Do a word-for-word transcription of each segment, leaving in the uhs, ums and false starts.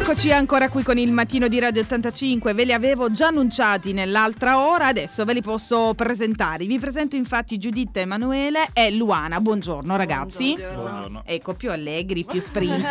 Eccoci ancora qui con il mattino di Radio ottantacinque, ve li avevo già annunciati nell'altra ora, adesso ve li posso presentare. Vi presento infatti Giuditta, Emanuele e Luana. Buongiorno ragazzi. Buongiorno. Buongiorno. Ecco, più allegri, più sprint.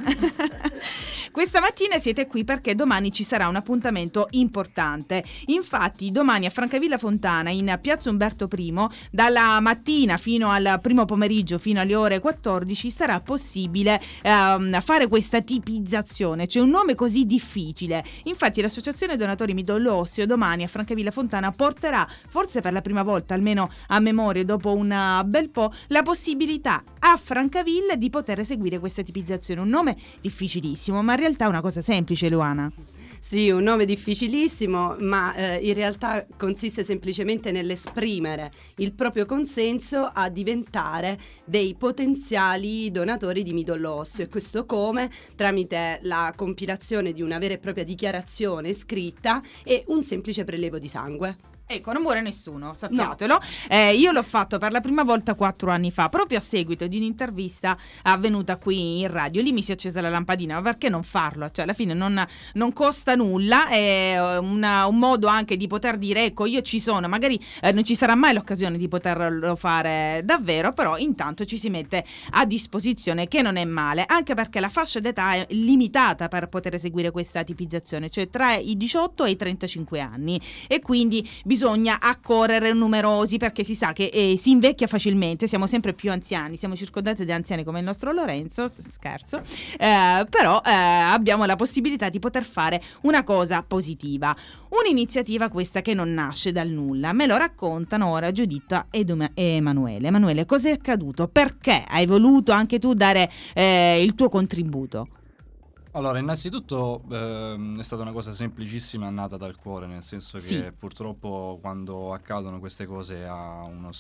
eh. Questa mattina siete qui perché domani ci sarà un appuntamento importante. Infatti domani a Francavilla Fontana in Piazza Umberto I, dalla mattina fino al primo pomeriggio, fino alle ore quattordici, sarà possibile ehm, fare questa tipizzazione. C'è un nome così difficile. Infatti l'associazione donatori midollo osseo domani a Francavilla Fontana porterà, forse per la prima volta, almeno a memoria dopo un bel po', la possibilità a Francavilla di poter eseguire questa tipizzazione. Un nome difficilissimo, ma in realtà è una cosa semplice, Luana. Sì, un nome difficilissimo, ma eh, in realtà consiste semplicemente nell'esprimere il proprio consenso a diventare dei potenziali donatori di midollo osseo. E questo come? Tramite la compilazione di una vera e propria dichiarazione scritta e un semplice prelevo di sangue. Ecco, non muore nessuno, sappiatelo. No. Eh, io l'ho fatto per la prima volta quattro anni fa, proprio a seguito di un'intervista avvenuta qui in radio. Lì mi si è accesa la lampadina, ma perché non farlo? Cioè, alla fine non, non costa nulla, è una, un modo anche di poter dire, ecco, io ci sono. Magari eh, non ci sarà mai l'occasione di poterlo fare davvero, però intanto ci si mette a disposizione, che non è male, anche perché la fascia d'età è limitata per poter eseguire questa tipizzazione, cioè tra i diciotto e i trentacinque anni, e quindi bisogna bisogna accorrere numerosi, perché si sa che eh, si invecchia facilmente, siamo sempre più anziani, siamo circondati di anziani come il nostro Lorenzo, scherzo, eh, però eh, abbiamo la possibilità di poter fare una cosa positiva, un'iniziativa questa che non nasce dal nulla. Me lo raccontano ora Giuditta ed Emanuele. Emanuele, cos'è accaduto? Perché hai voluto anche tu dare eh, il tuo contributo? Allora, innanzitutto ehm, è stata una cosa semplicissima, nata dal cuore, nel senso che sì. Purtroppo quando accadono queste cose a uno,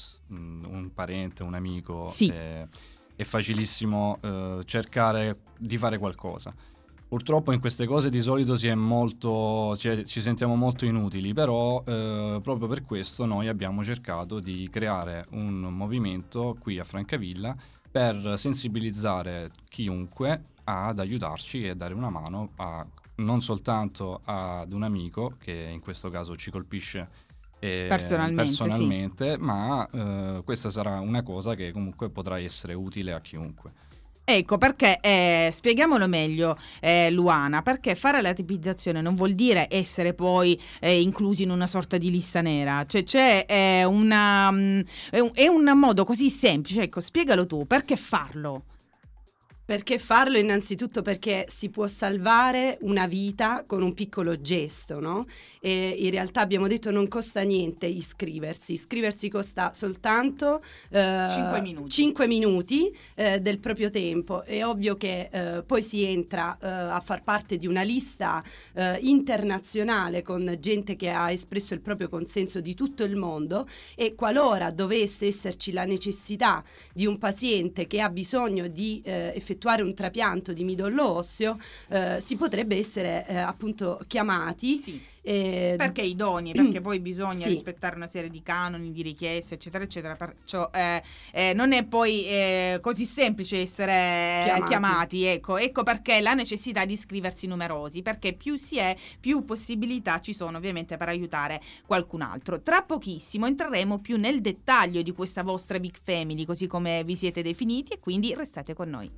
un parente, un amico, sì. è, è facilissimo eh, cercare di fare qualcosa. Purtroppo in queste cose di solito si è molto, cioè, ci sentiamo molto inutili, però eh, proprio per questo noi abbiamo cercato di creare un movimento qui a Francavilla per sensibilizzare chiunque ad aiutarci e dare una mano a, non soltanto ad un amico che in questo caso ci colpisce eh, personalmente, personalmente sì. ma eh, questa sarà una cosa che comunque potrà essere utile a chiunque. Ecco, perché eh, spieghiamolo meglio, eh, Luana, perché fare la tipizzazione non vuol dire essere poi eh, inclusi in una sorta di lista nera, cioè c'è eh, una um, è, un, è un modo così semplice. Ecco, spiegalo tu, perché farlo? Perché farlo? Innanzitutto perché si può salvare una vita con un piccolo gesto, no? E in realtà abbiamo detto non costa niente iscriversi, iscriversi costa soltanto eh, cinque minuti, cinque minuti eh, del proprio tempo. È ovvio che eh, poi si entra eh, a far parte di una lista eh, internazionale con gente che ha espresso il proprio consenso di tutto il mondo, e qualora dovesse esserci la necessità di un paziente che ha bisogno di eh, effettuare un trapianto di midollo osseo, eh, si potrebbe essere eh, appunto chiamati. Sì. Eh, perché idonei, perché poi bisogna sì. rispettare una serie di canoni, di richieste, eccetera eccetera, perciò eh, eh, non è poi eh, così semplice essere chiamati, chiamati ecco. ecco perché la necessità di iscriversi numerosi, perché più si è, più possibilità ci sono ovviamente per aiutare qualcun altro. Tra pochissimo entreremo più nel dettaglio di questa vostra Big Family, così come vi siete definiti, e quindi restate con noi.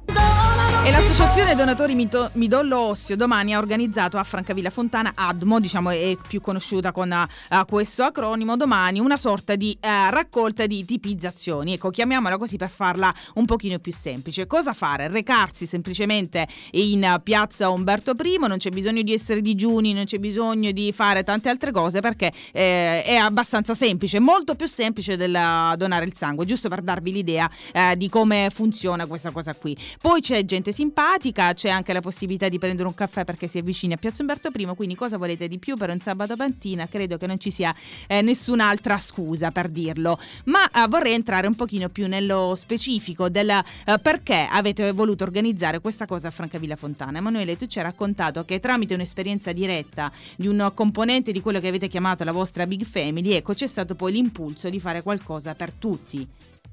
E l'associazione donatori Mito- midollo osseo domani ha organizzato a Francavilla Fontana, A D M O, diciamo è più conosciuta con uh, questo acronimo, domani una sorta di uh, raccolta di tipizzazioni, ecco, chiamiamola così per farla un pochino più semplice. Cosa fare? Recarsi semplicemente in uh, piazza Umberto I, non c'è bisogno di essere digiuni, non c'è bisogno di fare tante altre cose, perché eh, è abbastanza semplice, molto più semplice del uh, donare il sangue, giusto per darvi l'idea uh, di come funziona questa cosa qui. Poi c'è gente simpatica, c'è anche la possibilità di prendere un caffè perché si è vicini a piazza Umberto I, quindi cosa volete di più per un sabato mattina? Credo che non ci sia eh, nessun'altra scusa per dirlo, ma eh, vorrei entrare un pochino più nello specifico del eh, perché avete voluto organizzare questa cosa a Francavilla Fontana. Emanuele, tu ci hai raccontato che tramite un'esperienza diretta di un componente di quello che avete chiamato la vostra Big Family, ecco, c'è stato poi l'impulso di fare qualcosa per tutti.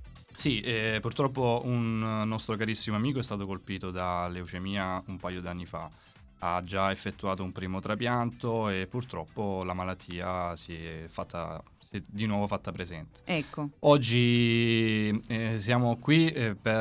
Sì, eh, purtroppo un nostro carissimo amico è stato colpito da leucemia un paio d'anni fa ha già effettuato un primo trapianto e purtroppo la malattia si è fatta si è di nuovo fatta presente. Ecco. Oggi eh, siamo qui eh, per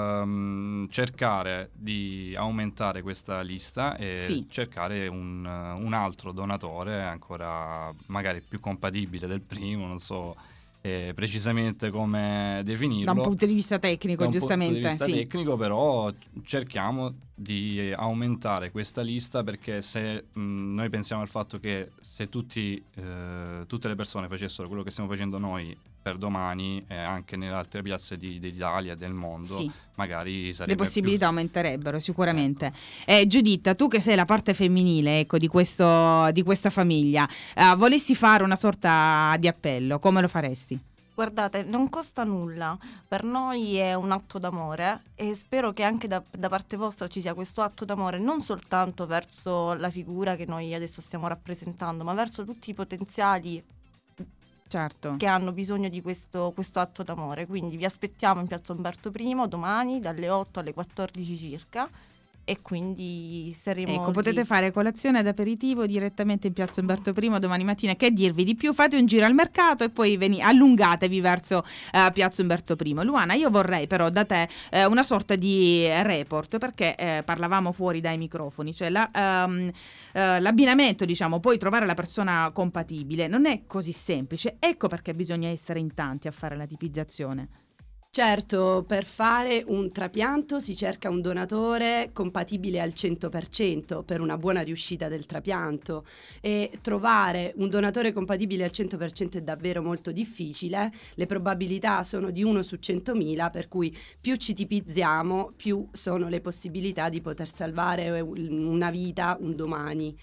um, cercare di aumentare questa lista e sì. cercare un, uh, un altro donatore ancora magari più compatibile del primo, non so eh, precisamente come definirlo. Da un punto di vista tecnico, da un giustamente. punto di vista sì. tecnico, però cerchiamo di aumentare questa lista, perché se mh, noi pensiamo al fatto che se tutti, eh, tutte le persone facessero quello che stiamo facendo noi per domani, eh, anche nelle altre piazze di, d'Italia e del mondo, sì. magari sarebbe le possibilità più... aumenterebbero sicuramente. Ecco. Eh, Giuditta, tu che sei la parte femminile, ecco, di, questo, di questa famiglia, eh, volessi fare una sorta di appello, come lo faresti? Guardate, non costa nulla, per noi è un atto d'amore e spero che anche da, da parte vostra ci sia questo atto d'amore, non soltanto verso la figura che noi adesso stiamo rappresentando, ma verso tutti i potenziali certo. che hanno bisogno di questo, questo atto d'amore. Quindi vi aspettiamo in Piazza Umberto I domani dalle otto alle quattordici circa. E quindi saremo ecco, lì. potete fare colazione ed aperitivo direttamente in Piazza Umberto I domani mattina. Che dirvi di più? Fate un giro al mercato e poi veni, allungatevi verso uh, Piazza Umberto I. Luana, io vorrei però da te uh, una sorta di report, perché uh, parlavamo fuori dai microfoni, cioè la, um, uh, l'abbinamento, diciamo, poi trovare la persona compatibile non è così semplice, ecco perché bisogna essere in tanti a fare la tipizzazione. Certo, per fare un trapianto si cerca un donatore compatibile al cento per cento per una buona riuscita del trapianto, e trovare un donatore compatibile al cento per cento è davvero molto difficile. Le probabilità sono di uno su centomila, per cui più ci tipizziamo, più sono le possibilità di poter salvare una vita un domani.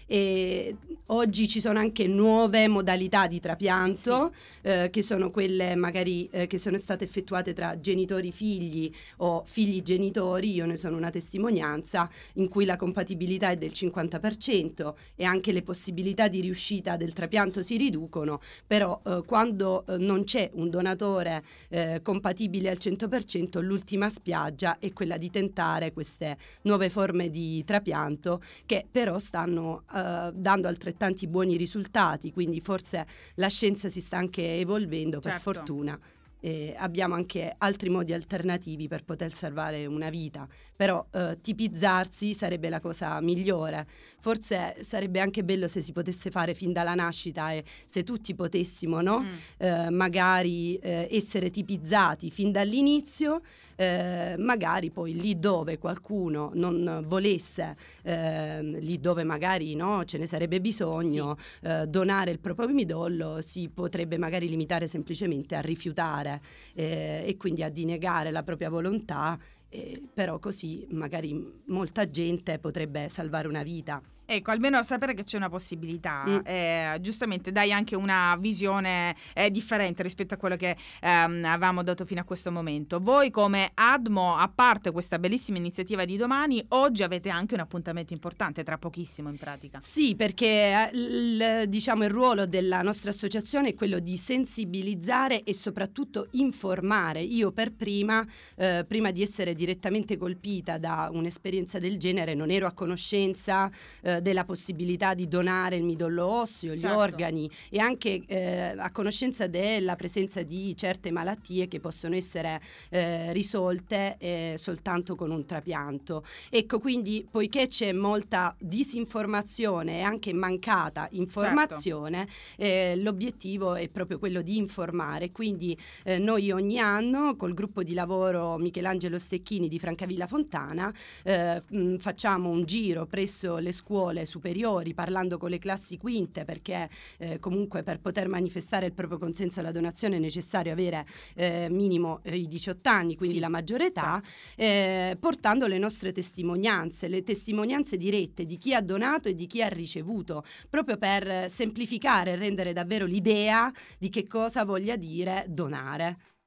E oggi ci sono anche nuove modalità di trapianto, sì. eh, che sono quelle magari eh, che sono state effettuate tra genitori figli o figli genitori. Io ne sono una testimonianza, in cui la compatibilità è del cinquanta per cento e anche le possibilità di riuscita del trapianto si riducono, però eh, quando eh, non c'è un donatore eh, compatibile al cento per cento, l'ultima spiaggia è quella di tentare queste nuove forme di trapianto, che però stanno Uh, dando altrettanti buoni risultati, quindi forse la scienza si sta anche evolvendo, per certo. fortuna. Eh, abbiamo anche altri modi alternativi per poter salvare una vita, però eh, tipizzarsi sarebbe la cosa migliore. Forse sarebbe anche bello se si potesse fare fin dalla nascita, e se tutti potessimo, no? Mm. Eh, magari eh, essere tipizzati fin dall'inizio, eh, magari poi lì dove qualcuno non volesse, eh, lì dove magari no, ce ne sarebbe bisogno, sì. eh, donare il proprio midollo, si potrebbe magari limitare semplicemente a rifiutare Eh, e quindi a dinegare la propria volontà, eh, però così magari molta gente potrebbe salvare una vita. Ecco, almeno sapere che c'è una possibilità, mm. eh, giustamente dai anche una visione eh, differente rispetto a quello che ehm, avevamo dato fino a questo momento. Voi come ADMO, a parte questa bellissima iniziativa di domani, oggi avete anche un appuntamento importante, tra pochissimo in pratica. Sì, perché il, diciamo, il ruolo della nostra associazione è quello di sensibilizzare e soprattutto informare. Io per prima, eh, prima di essere direttamente colpita da un'esperienza del genere, non ero a conoscenza eh, della possibilità di donare il midollo osseo, gli certo. organi, e anche eh, a conoscenza della presenza di certe malattie che possono essere eh, risolte eh, soltanto con un trapianto. Ecco, quindi poiché c'è molta disinformazione e anche mancata informazione, certo. eh, l'obiettivo è proprio quello di informare. Quindi eh, noi ogni anno col gruppo di lavoro Michelangelo Stecchini di Francavilla Fontana eh, mh, facciamo un giro presso le scuole superiori, parlando con le classi quinte, perché eh, comunque per poter manifestare il proprio consenso alla donazione è necessario avere eh, minimo eh, i diciotto anni, quindi sì, la maggiore età, certo. eh, portando le nostre testimonianze, le testimonianze dirette di chi ha donato e di chi ha ricevuto, proprio per semplificare e rendere davvero l'idea di che cosa voglia dire donare.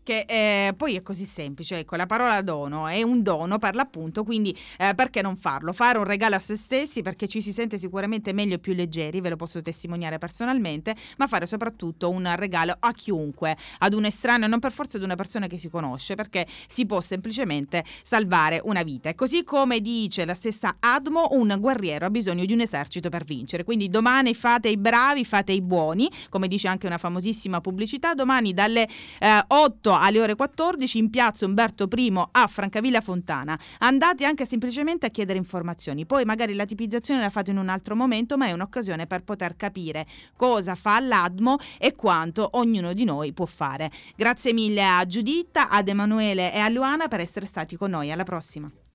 che eh, poi è così semplice, ecco, la parola dono è un dono per l'appunto, quindi eh, perché non farlo? Fare un regalo a se stessi, perché ci si sente sicuramente meglio e più leggeri, ve lo posso testimoniare personalmente, ma fare soprattutto un regalo a chiunque, ad un estraneo, non per forza ad una persona che si conosce, perché si può semplicemente salvare una vita. E così come dice la stessa Admo, un guerriero ha bisogno di un esercito per vincere, quindi domani fate i bravi, fate i buoni, come dice anche una famosissima pubblicità, domani dalle eh, otto alle ore quattordici in piazza Umberto I a Francavilla Fontana. Andate anche semplicemente a chiedere informazioni, poi magari la tipizzazione la fate in un altro momento, ma è un'occasione per poter capire cosa fa l'Admo e quanto ognuno di noi può fare. Grazie mille a Giuditta, ad Emanuele e a Luana per essere stati con noi. Alla prossima.